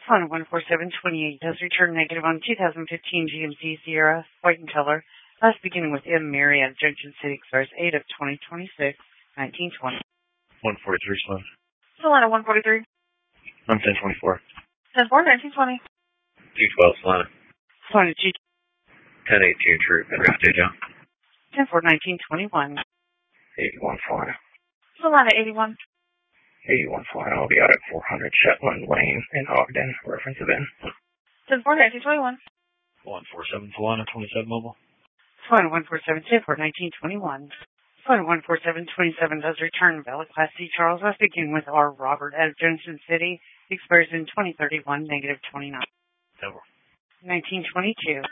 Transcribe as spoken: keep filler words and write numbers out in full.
Solana one four seven twenty-eight does return negative on two thousand fifteen G M C Sierra, white in color. Last beginning with M. Mary at Junction City, expires eight of twenty twenty-six, nineteen twenty. one forty-three Solana. Solana one forty-three. I'm ten twenty-four. ten four, nineteen twenty. two twelve Solana. Solana G. ten eighteen True. Address data. ten four, nineteen twenty-one. eighty-one Solana. Solana eighty-one. eighty-one Solana. I'll be out at four hundred Shetland Lane in Ogden. Reference event. ten four, nineteen twenty-one. one four seven Solana, twenty-seven mobile. Solana one four seven, ten four, nineteen twenty-one. Solana one four seven, twenty-seven does return valid Class C Charles. Last beginning with R. Robert at Junction City, expires in twenty thirty-one, negative twenty-nine. Over. nineteen twenty-two.